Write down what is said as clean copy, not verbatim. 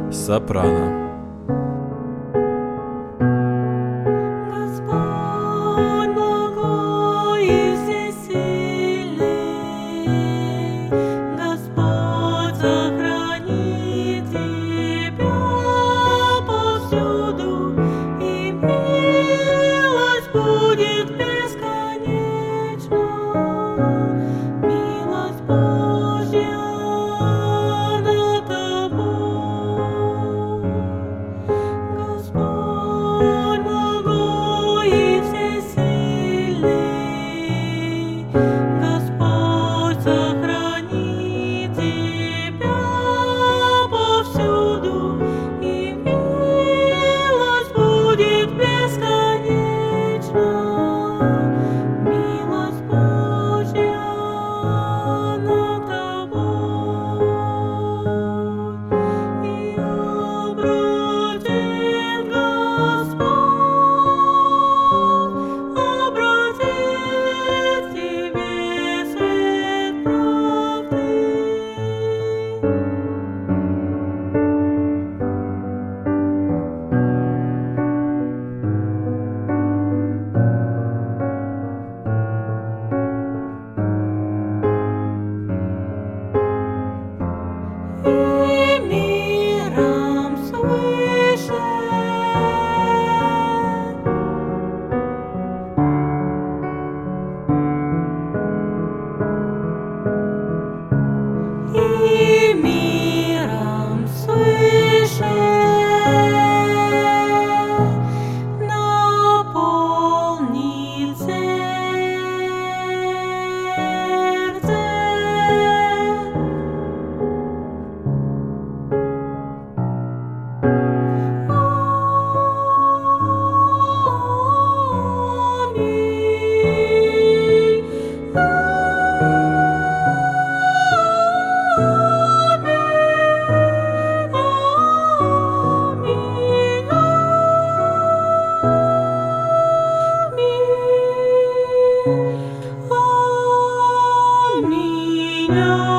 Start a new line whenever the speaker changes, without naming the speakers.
Сопрано.
Господь благой и всесильный, Господь сохранит тебя повсюду, и милость будет бесконечна, милость Божья над тобой. Господь благой и всесильный, Господь сохранит тебя повсюду, и милость будет бесконечна, милость Божья над тобой. И обратит Господь, обратит тебе свет правды. И миром свыше и миром свыше наполнит сердце. Аминь.